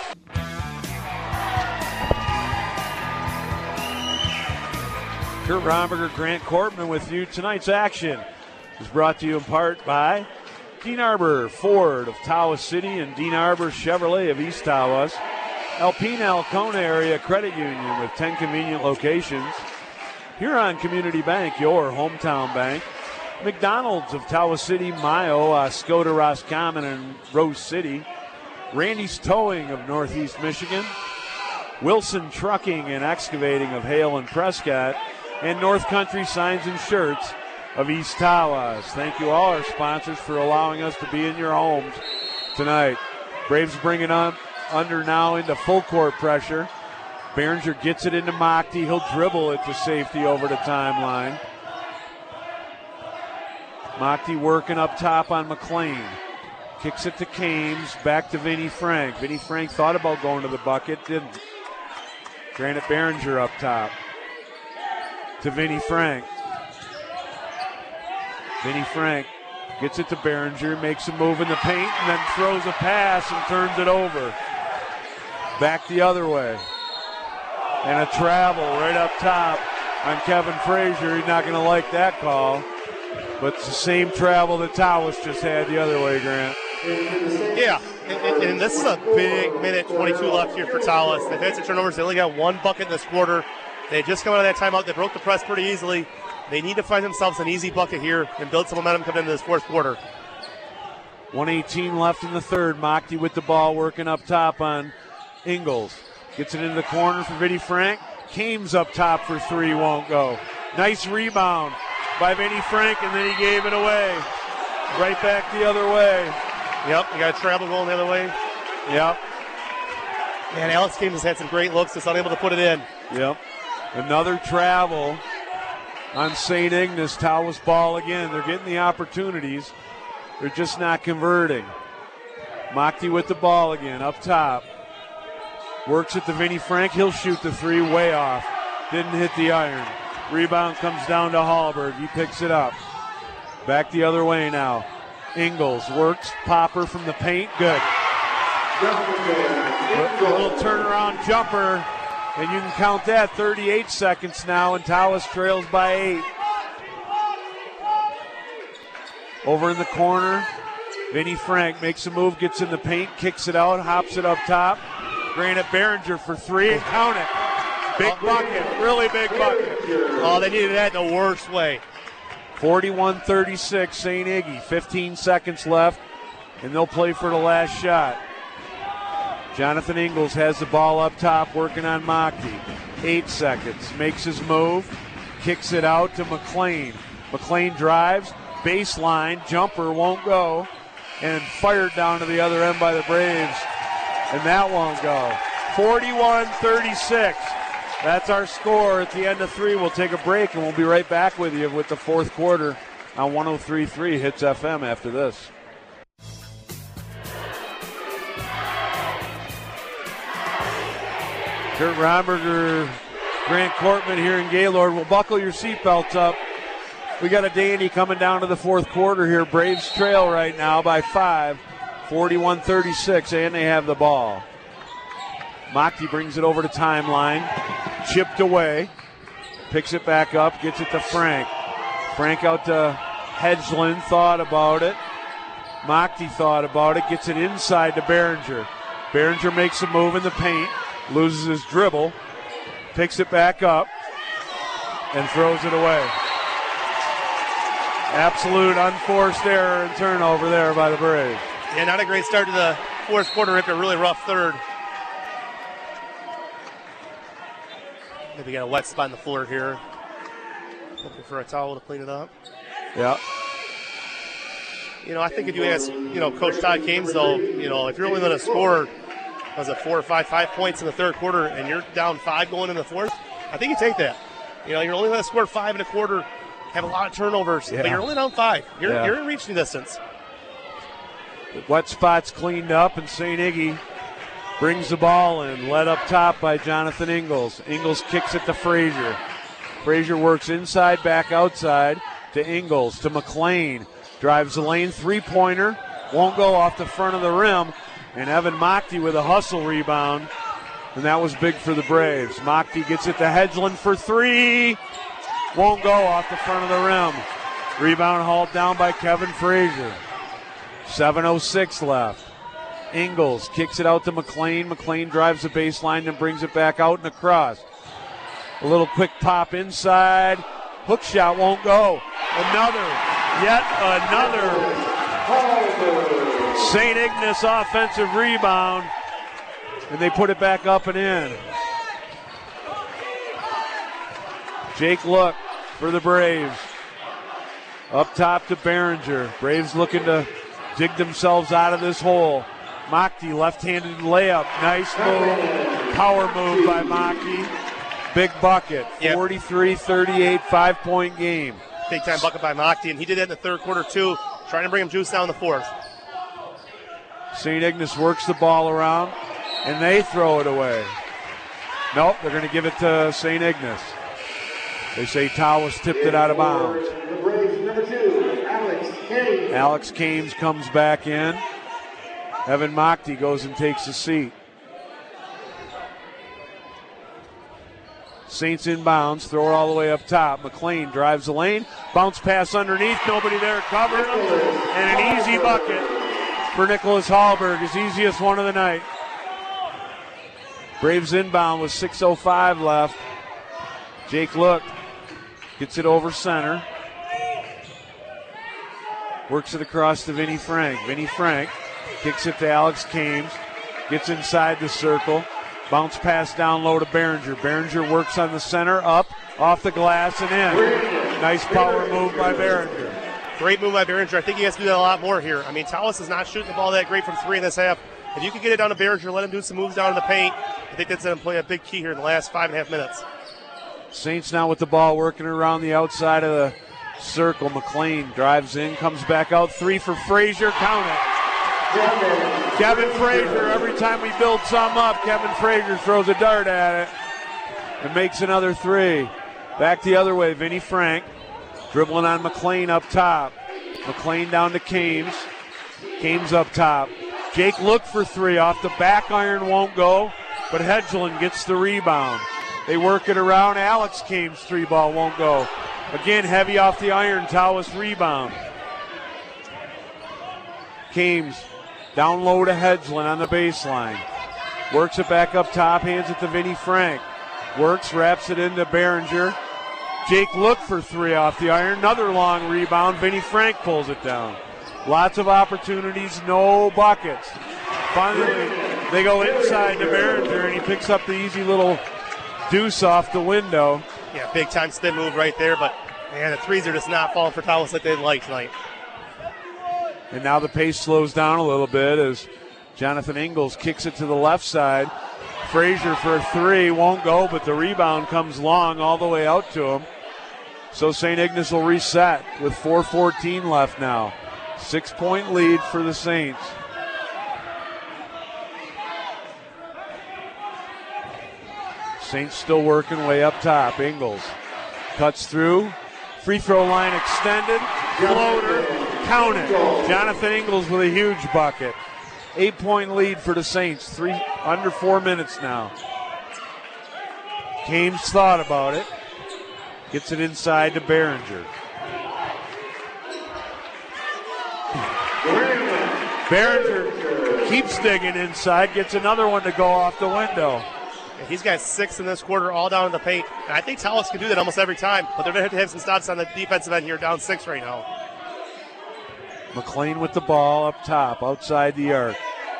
Kurt Romberger, Grant Cortman with you. Tonight's action is brought to you in part by Dean Arbor Ford of Tawas City and Dean Arbor Chevrolet of East Tawas. Alpena Alcona Area Credit Union with 10 convenient locations. Huron Community Bank, your hometown bank. McDonald's of Tawas City, Mayo, Oscoda, Roscommon, and Rose City. Randy's Towing of Northeast Michigan. Wilson Trucking and Excavating of Hale and Prescott. And North Country Signs and Shirts of East Tawas. Thank you all our sponsors for allowing us to be in your homes tonight. Braves bringing on under now into full court pressure. Behringer gets it into Mockty. He'll dribble it to safety over the timeline. Mockty working up top on McLean. Kicks it to Kames. Back to Vinnie Frank. Vinnie Frank thought about going to the bucket. Didn't. Granite Behringer up top. To Vinnie Frank. Vinnie Frank gets it to Behringer. Makes a move in the paint and then throws a pass and turns it over. Back the other way. And a travel right up top on Kevin Frazier. He's not going to like that call. But it's the same travel that Tawas just had the other way, Grant. Yeah, and this is a big minute 22 left here for Tawas. They've had some turnovers. They only got one bucket in this quarter. They just come out of that timeout. They broke the press pretty easily. They need to find themselves an easy bucket here and build some momentum coming into this fourth quarter. 1:18 left in the third. Mockty with the ball working up top on Ingles. Gets it into the corner for Vinnie Frank. Kames up top for three, won't go. Nice rebound by Vinnie Frank, and then he gave it away. Right back the other way. Yep, you got a travel going the other way. Yep. And Alex Kames has had some great looks, just unable to put it in. Yep. Another travel on St. Ignace. Tawas ball again. They're getting the opportunities. They're just not converting. Mockty with the ball again up top. Works it to Vinnie Frank. He'll shoot the three way off. Didn't hit the iron. Rebound comes down to Hallberg. He picks it up. Back the other way now. Ingles works. Popper from the paint. Good. A little turnaround jumper. And you can count that. 38 seconds now, and Tawas trails by 8. Over in the corner, Vinnie Frank makes a move, gets in the paint, kicks it out, hops it up top. Granite Behringer for three, and count it. Big bucket, really big bucket. Oh, they needed that in the worst way. 41-36, St. Iggy. 15 seconds left, and they'll play for the last shot. Jonathan Ingles has the ball up top, working on Mockty. 8 seconds, makes his move, kicks it out to McLean. McLean drives, baseline, jumper won't go, and fired down to the other end by the Braves, and that won't go. 41-36. That's our score at the end of 3. We'll take a break, and we'll be right back with you with the fourth quarter on 103.3 Hits FM after this. Kurt Romberger, Grant Cortman here in Gaylord. Well, buckle your seatbelts up. We got a dandy coming down to the fourth quarter here. Braves trail right now by 5, 41-36, and they have the ball. Mockty brings it over to timeline. Chipped away. Picks it back up, gets it to Frank. Frank out to Hedgeland, thought about it. Mockty thought about it, gets it inside to Behringer. Behringer makes a move in the paint. Loses his dribble, picks it back up, and throws it away. Absolute unforced error and turnover there by the Braves. Yeah, not a great start to the fourth quarter after a really rough third. Maybe got a wet spot in the floor here. Looking for a towel to clean it up. Yeah. I think if you ask, Coach Todd Kames, though, if you're only going to score, was it 4 or 5 points in the third quarter, and you're down 5 going in the fourth, I think you take that. You're only going to score 5 in a quarter, have a lot of turnovers, but you're only down 5. You're in reaching distance. The wet spot's cleaned up, and St. Iggy brings the ball in, led up top by Jonathan Ingles. Ingles kicks it to Frazier. Frazier works inside, back outside to Ingles, to McLean. Drives the lane, three-pointer, won't go off the front of the rim. And Evan Mockty with a hustle rebound, and that was big for the Braves. Mockty gets it to Hedgeland for 3. Won't go off the front of the rim. Rebound hauled down by Kevin Frazier. 7:06 left. Ingles kicks it out to McLean. McLean drives the baseline and brings it back out and across. A little quick pop inside. Hook shot won't go. Yet another St. Ignace offensive rebound, and they put it back up and in. Jake Look for the Braves. Up top to Behringer. Braves looking to dig themselves out of this hole. Mockty, left-handed layup. Nice move. Power move by Mockty. Big bucket. 43-38, 5-point game. Big-time bucket by Mockty, and he did that in the third quarter, too, trying to bring him juice down in the fourth. St. Ignace works the ball around, and they throw it away. Nope, they're going to give it to St. Ignace. They say Tawas tipped it out of bounds. The Braves, number 2, Alex Kames. Alex Kames comes back in. Evan Mockty goes and takes a seat. Saints inbounds, throw it all the way up top. McLean drives the lane, bounce pass underneath, nobody there covering him, and an easy bucket for Nicholas Hallberg, his easiest one of the night. Braves inbound with 6:05 left. Jake Look gets it over center. Works it across to Vinnie Frank. Vinnie Frank kicks it to Alex Kames, gets inside the circle. Bounce pass down low to Behringer. Behringer works on the center, up, off the glass, and in. Nice power move by Behringer. Great move by Behringer. I think he has to do that a lot more here. I mean, Tawas is not shooting the ball that great from 3 in this half. If you can get it down to Behringer, let him do some moves down in the paint, I think that's going to play a big key here in the last 5.5 minutes. Saints now with the ball working around the outside of the circle. McLean drives in, comes back out. 3 for Frazier. Count it. Kevin Frazier, every time we build some up, Kevin Frazier throws a dart at it and makes another 3. Back the other way, Vinnie Frank dribbling on McLean up top. McLean down to Kames. Kames up top. Jake Look for 3 off the back iron, won't go, but Hedgeland gets the rebound. They work it around. Alex Kames 3 ball won't go. Again, heavy off the iron. Tawas rebound. Kames down low to Hedgeland on the baseline. Works it back up top, hands it to Vinnie Frank. Works, wraps it into Behringer. Jake Look for 3 off the iron. Another long rebound. Vinnie Frank pulls it down. Lots of opportunities, no buckets. Finally, they go inside to Behringer, and he picks up the easy little deuce off the window. Yeah, big time spin move right there, but man, the threes are just not falling for Tawas like they'd like tonight. And now the pace slows down a little bit as Jonathan Ingles kicks it to the left side. Frazier for a 3, won't go, but the rebound comes long all the way out to him. So St. Ignace will reset with 4:14 left now. 6-point lead for the Saints. Saints still working way up top. Ingles cuts through. Free throw line extended. Floater. Count it. Jonathan Ingles with a huge bucket. 8-point lead for the Saints. Under 4 minutes now. Kames thought about it. Gets it inside to Behringer. Behringer keeps digging inside. Gets another one to go off the window. He's got 6 in this quarter, all down in the paint. And I think Tawas can do that almost every time, but they're going to have to have some stops on the defensive end here, down 6 right now. McLean with the ball up top, outside the arc.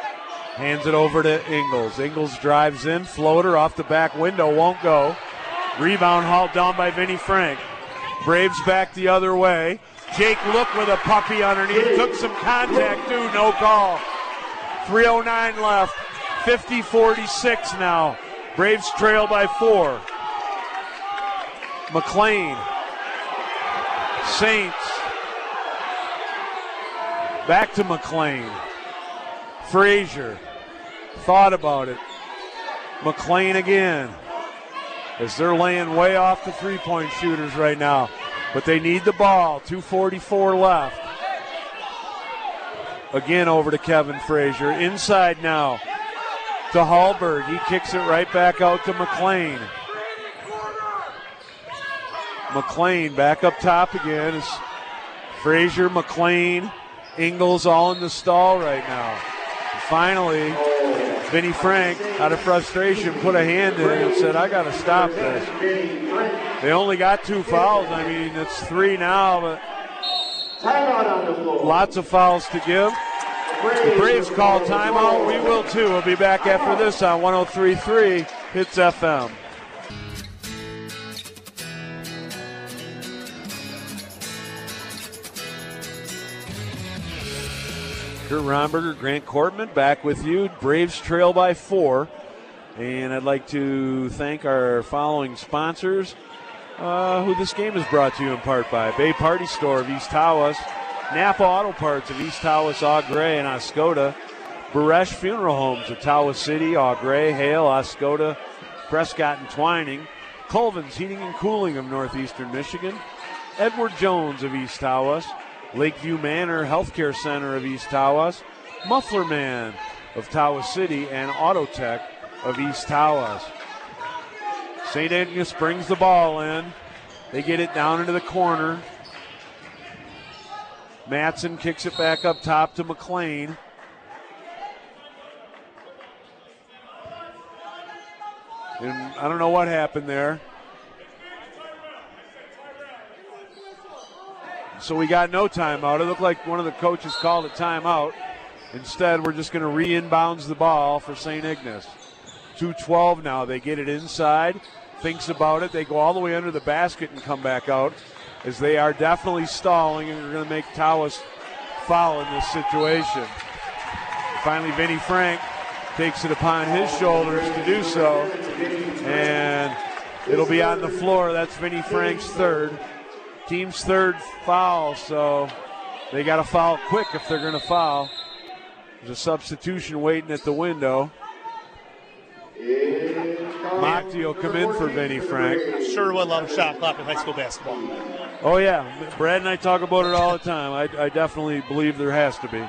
Hands it over to Ingles. Ingles drives in, floater off the back window, won't go. Rebound hauled down by Vinnie Frank. Braves back the other way. Jake Look with a puppy underneath. Took some contact too, no call. 3:09 left. 50-46 now. Braves trail by 4. McLean. Saints. Back to McLean. Frazier. Thought about it. McLean again. As they're laying way off the three-point shooters right now. But they need the ball. 2:44 left. Again over to Kevin Frazier. Inside now to Hallberg. He kicks it right back out to McLean. McLean back up top again. Is Frazier, McLean, Ingles all in the stall right now. And finally, Vinnie Frank, out of frustration, put a hand in and said, I got to stop this. They only got 2 fouls. I mean, it's 3 now, but lots of fouls to give. The Braves call timeout. We will too. We'll be back after this on 103.3 Hits FM. Kurt Romberger, Grant Cortman back with you. Braves trail by 4. And I'd like to thank our following sponsors, who this game is brought to you in part by. Bay Party Store of East Tawas, Napa Auto Parts of East Tawas, Eau Gray, and Oscoda, Baresh Funeral Homes of Tawas City, Eau Gray, Hale, Oscoda, Prescott, and Twining, Colvin's Heating and Cooling of Northeastern Michigan, Edward Jones of East Tawas, Lakeview Manor Healthcare Center of East Tawas, Muffler Man of Tawas City, and Autotech of East Tawas. St. Agnes brings the ball in. They get it down into the corner. Matson kicks it back up top to McLean. And I don't know what happened there. So we got no timeout. It looked like one of the coaches called a timeout. Instead, we're just going to re-inbounds the ball for St. Ignace. 2:12 now. They get it inside. Thinks about it. They go all the way under the basket and come back out, as they are definitely stalling and are going to make Tawas foul in this situation. Finally, Vinnie Frank takes it upon his shoulders to do so, and it'll be on the floor. That's Vinnie Frank's third. Team's third foul, so they got to foul quick if they're going to foul. There's a substitution waiting at the window. Mockty will come in for Vinnie Frank. Sure would love a shot clock in high school basketball. Oh, yeah. Brad and I talk about it all the time. I definitely believe there has to be.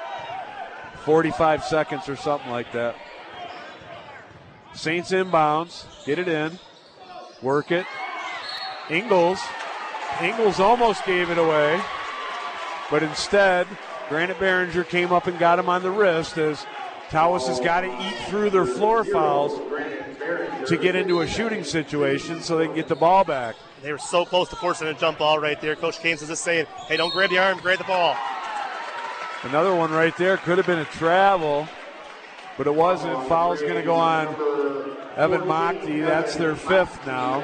45 seconds or something like that. Saints inbounds. Get it in. Work it. Ingles almost gave it away. But instead, Granite Behringer came up and got him on the wrist, as Tawas has got to eat through their floor fouls to get into a shooting situation so they can get the ball back. They were so close to forcing a jump ball right there. Coach Keynes is just saying, hey, don't grab the arm, grab the ball. Another one right there. Could have been a travel, but it wasn't. Foul's going to go on Evan Mockty. That's their fifth now.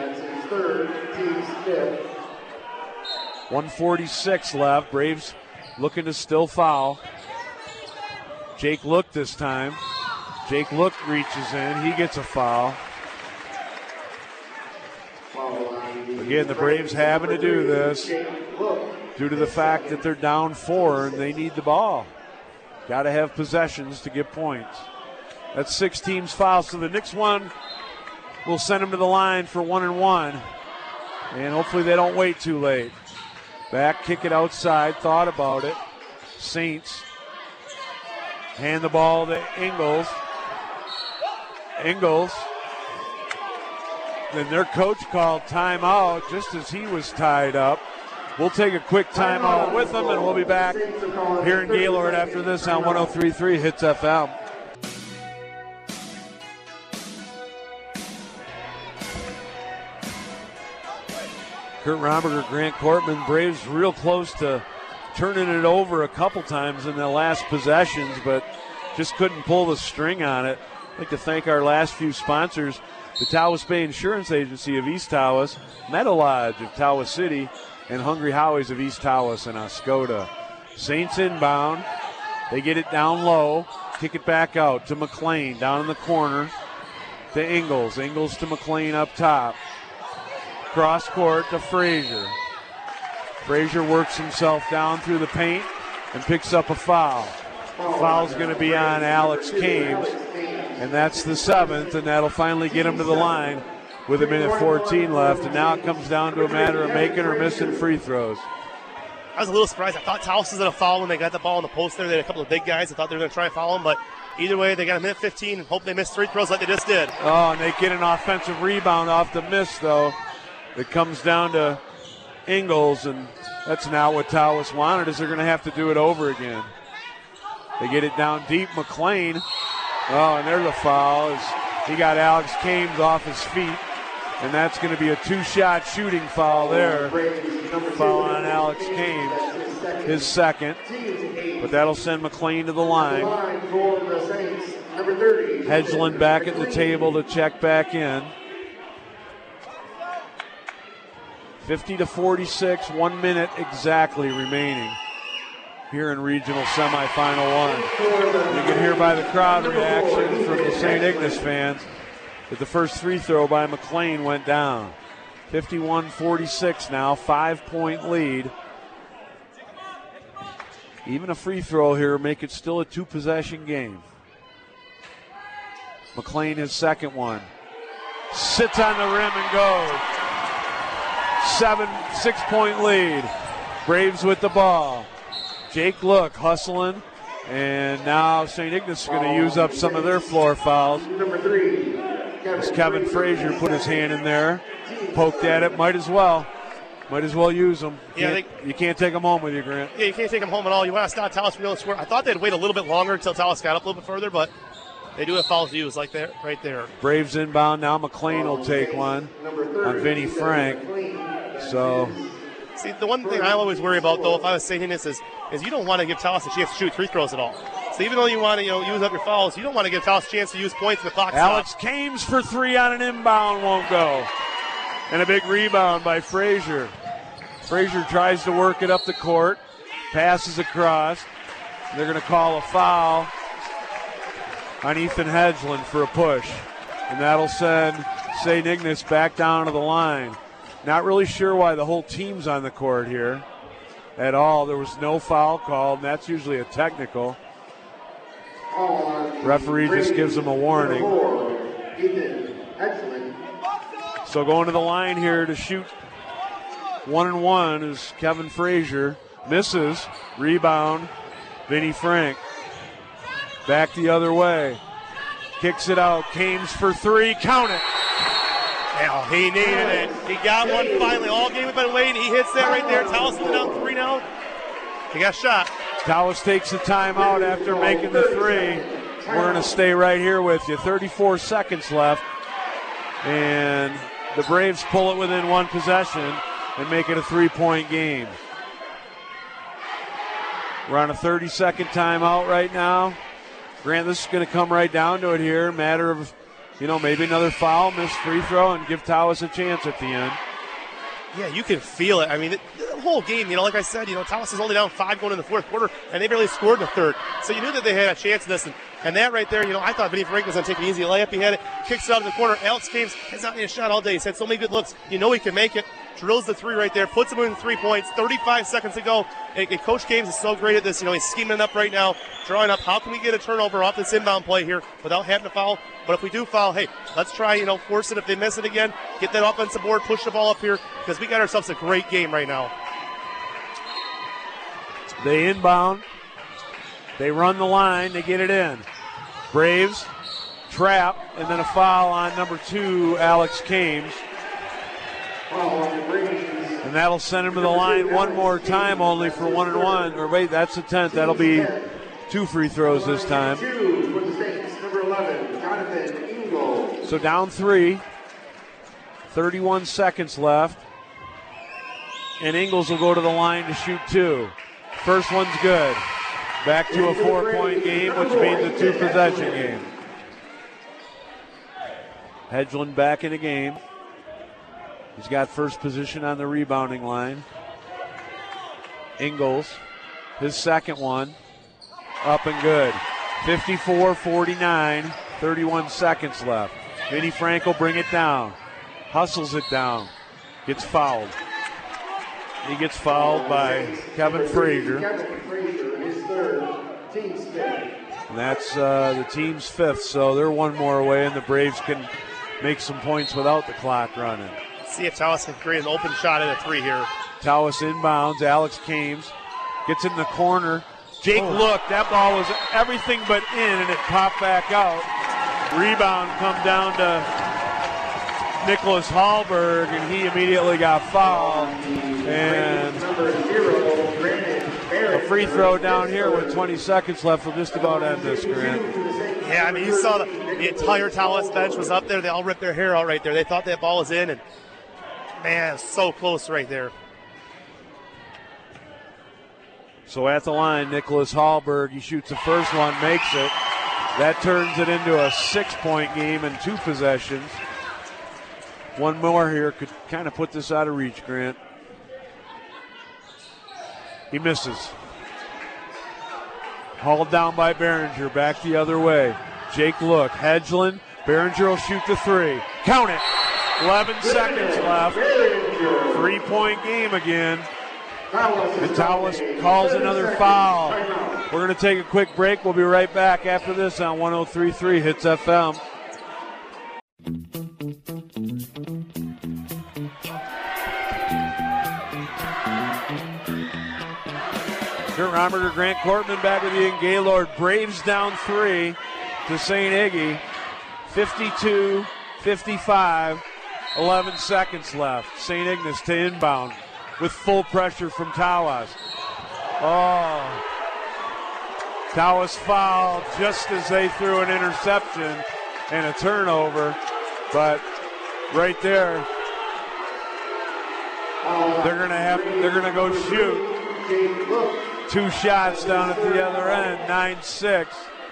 1:46 left. Braves looking to still foul. Jake Look this time. Jake Look reaches in. He gets a foul. Again, the Braves having to do this due to the fact that they're down 4 and they need the ball. Got to have possessions to get points. That's 6 teams foul. So the next one will send them to the line for 1-1. And hopefully they don't wait too late. Back, kick it outside. Thought about it. Saints hand the ball to Ingles. Then their coach called timeout just as he was tied up. We'll take a quick timeout with them, and we'll be back here in Gaylord after this on 103.3 Hits FM. Kurt Romberger, Grant Cortman, Braves real close to turning it over a couple times in the last possessions, but just couldn't pull the string on it. I'd like to thank our last few sponsors. the Tawas Bay Insurance Agency of East Tawas, Meadow Lodge of Tawas City, and Hungry Howie's of East Tawas and Oscoda. Saints inbound. They get it down low, kick it back out to McLean down in the corner to Ingles. Ingles to McLean up top. Cross court to Frazier. Frazier works himself down through the paint and picks up a foul. Foul's going to be on Alex Kames, and that's the 7th, and that'll finally get him to the line with 1:14 left. And now it comes down to a matter of making or missing free throws. I was a little surprised. I thought Tawas was going to foul when they got the ball in the post there. They had a couple of big guys. I thought they were going to try and foul him, but either way, they got 1:15 and hope they miss free throws like they just did. Oh, and they get an offensive rebound off the miss, though. It comes down to Ingles, and that's not what Tawas wanted, is they're going to have to do it over again. They get it down deep. McLean. Oh, and there's a foul. He got Alex Kames off his feet, and that's going to be a 2-shot shooting foul there. Foul on Alex Kames, his second. But that'll send McLean to the line. Hedgeland back at the table to check back in. 50-46, 1 minute exactly remaining here in regional semifinal 1. You can hear by the crowd reaction from the St. Ignace fans that the first free throw by McLean went down. 51-46 now, 5-point lead. Even a free throw here make it still a 2-possession game. McLean his second one. Sits on the rim and goes. 6-point lead. Braves with the ball. Jake Look hustling, and now St. Ignace is going to use up some of their floor fouls. As Kevin Frazier put his hand in there, poked at it, might as well use them. You can't take them home with you, Grant. Yeah, you can't take them home at all. You want to stop Tawas from being able to score. I thought they'd wait a little bit longer until Tawas got up a little bit further, but they do have fouls to use like that right there. Braves inbound now. McLean will take one on Vinnie Frank. So, see, the one thing I always worry about, though, if I was saying this, is you don't want to give Tawas a chance to shoot free throws at all. So even though you want to use up your fouls, you don't want to give Tawas a chance to use points in the clock. Alex Kames for 3 on an inbound, won't go. And a big rebound by Frazier. Frazier tries to work it up the court, passes across. They're going to call a foul on Ethan Hedgeland for a push. And that'll send St. Ignace back down to the line. Not really sure why the whole team's on the court here at all. There was no foul called, and that's usually a technical. Referee just gives them a warning. So going to the line here to shoot 1-and-1 is Kevin Frazier. Misses. Rebound. Vinnie Frank. Back the other way. Kicks it out. Kames for 3. Count it. Yeah, he needed it. He got one finally. All game we've been waiting. He hits that right there. Tawas is down 3 now. He got shot. Tawas takes the timeout after making the 3. We're going to stay right here with you. 34 seconds left. And the Braves pull it within 1 possession and make it a 3-point game. We're on a 30-second timeout right now. Grant, this is going to come right down to it here. Matter of, maybe another foul, missed free throw, and give Tawas a chance at the end. Yeah, you can feel it. I mean, the whole game, like I said, Tawas is only down 5 going in the fourth quarter, and they barely scored in the third. So you knew that they had a chance in this. And that right there, I thought Vinnie Frank was going to take an easy layup. He had it, kicks it out of the corner. Alex Kames has not made a shot all day. He's had so many good looks. He can make it. Drills the 3 right there, puts him in 3 points. 35 seconds to go. And Coach Kames is so great at this. He's scheming it up right now, drawing up. How can we get a turnover off this inbound play here without having to foul? But if we do foul, hey, let's try, force it. If they miss it again, get that offensive board, push the ball up here, because we got ourselves a great game right now. They inbound. They run the line. They get it in. Braves trap, and then a foul on number 2, Alex Kames. And that'll send him to the line one more time, only for 1-and-1. Or wait, that's the 10th. That'll be 2 free throws this time. So down 3. 31 seconds left. And Ingles will go to the line to shoot 2. First one's good. Back to a 4-point game, which means a 2-possession game. Hedgeland back in the game. He's got first position on the rebounding line. Ingles, his second one, up and good. 54-49, 31 seconds left. Vinny Frank will bring it down. Hustles it down. Gets fouled. He gets fouled by Kevin Frazier. Kevin Frazier, his third, team's fifth. And that's the team's fifth, so they're one more away, and the Braves can make some points without the clock running. See if Tawas can create an open shot at a three here. Tawas inbounds. Alex Kames gets in the corner. Jake looked. That ball was everything but in, and it popped back out. Rebound come down to Nicholas Hallberg, and he immediately got fouled. And a free throw down here with 20 seconds left will just about end this, Grant. Yeah, I mean, you saw the entire Tawas bench was up there. They all ripped their hair out right there. They thought that ball was in, and man, so close right there. So at the line, Nicholas Hallberg, he shoots the first one, makes it. That turns it into a 6-point game in 2 possessions. One more here could kind of put this out of reach, Grant. He misses. Hauled down by Behringer, back the other way. Jake look, Hedgeland, Behringer will shoot the three. Count it. 11 seconds left. 3-point game again. And Tawas calls another foul. We're going to take a quick break. We'll be right back after this on 103.3 Hits FM. Kurt Romerger, Grant Cortman back with you in Gaylord. Braves down 3 to St. Iggy. 52-55. 11 seconds left. St. Ignace to inbound with full pressure from Tawas. Oh. Tawas fouled just as they threw an interception and a turnover. But right there, they're gonna go shoot. 2 shots down at the other end, 9-6.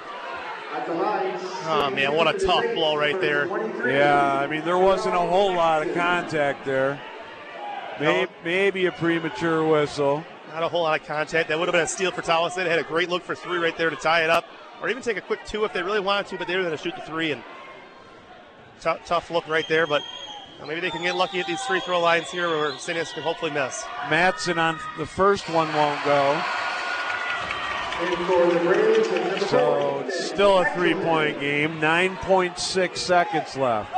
Oh, man, what a tough blow right there. Yeah, I mean, there wasn't a whole lot of contact there. Maybe a premature whistle. Not a whole lot of contact. That would have been a steal for Tawas. They had a great look for 3 right there to tie it up, or even take a quick 2 if they really wanted to, but they were going to shoot the 3. And tough look right there, but maybe they can get lucky at these free throw lines here, or St. Ignace can hopefully miss. Matson on the first one won't go. So it's still a 3-point game. 9.6 seconds left.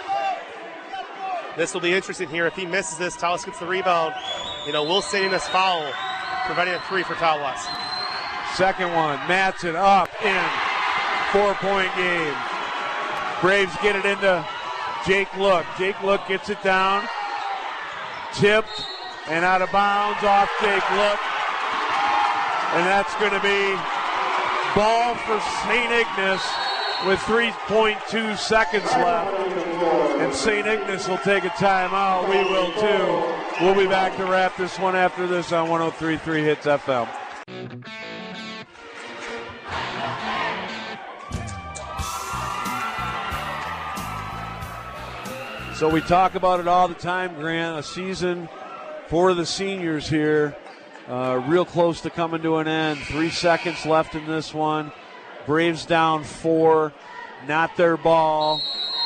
This will be interesting here. If he misses this, Tawas gets the rebound. Will St. Ignace foul, preventing a 3 for Tawas. Second one, Matson up, in. 4-point game. Braves get it into Jake Look. Jake Look gets it down. Tipped and out of bounds off Jake Look. And that's going to be ball for St. Ignace with 3.2 seconds left. And St. Ignace will take a timeout. We will too. We'll be back to wrap this one after this on 103.3 Hits FM. So we talk about it all the time, Grant. A season for the seniors here. Real close to coming to an end. 3 seconds left in this one. Braves down 4. Not their ball.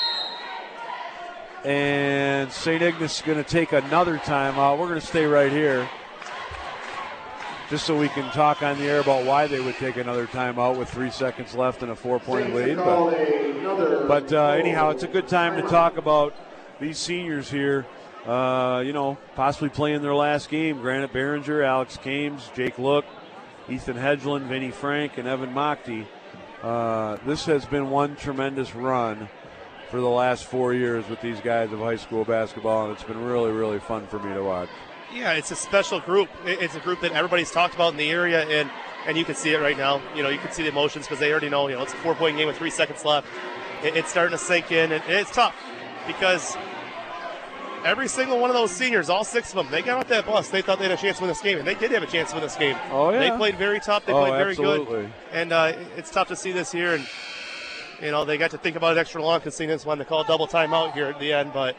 And St. Ignace is going to take another timeout. We're going to stay right here just so we can talk on the air about why they would take another timeout with 3 seconds left and a 4-point lead. But anyhow, it's a good time to talk about these seniors here. Possibly playing their last game. Granite Behringer, Alex Kames, Jake Look, Ethan Hedgeland, Vinny Frank, and Evan Mockty. This has been one tremendous run for the last 4 years with these guys of high school basketball, and it's been really, really fun for me to watch. Yeah, it's a special group. It's a group that everybody's talked about in the area, and you can see it right now. You can see the emotions because they already know, it's a 4-point game with 3 seconds left. It's starting to sink in, and it's tough because every single one of those seniors, all 6 of them, they got off that bus. They thought they had a chance to win this game, and they did have a chance to win this game. Oh, yeah. They played very tough. They played very good. And it's tough to see this here. And, You know, they got to think about it extra long because St. wanted to call a double timeout here at the end, but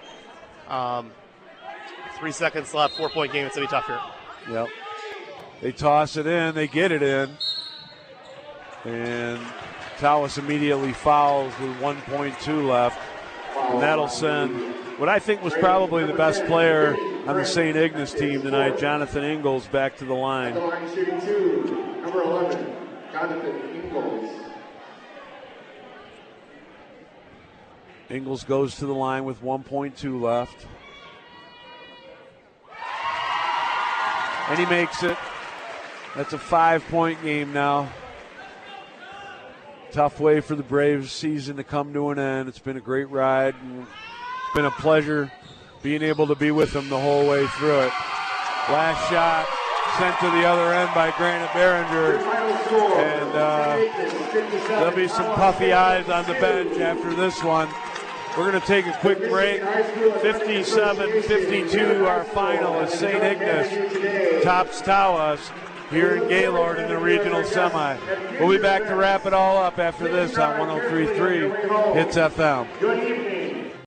3 seconds left, 4-point game. It's going to be tough here. Yep. They toss it in. They get it in. And Tawas immediately fouls with 1.2 left. And that'll send what I think was probably the best player on the St. Ignace team tonight, Jonathan Ingalls, back to the line. At the line shooting 2, number 11, Jonathan Ingalls. Ingalls goes to the line with 1.2 left. And he makes it. That's a 5-point game now. Tough way for the Braves season to come to an end. It's been a great ride. And it's been a pleasure being able to be with them the whole way through it. Last shot sent to the other end by Granite Behringer. And there'll be some puffy eyes on the bench after this one. We're going to take a quick break. 57-52 our final as St. Ignace tops Tawas here in Gaylord in the regional semi. We'll be back to wrap it all up after this on 103.3 Hits FM.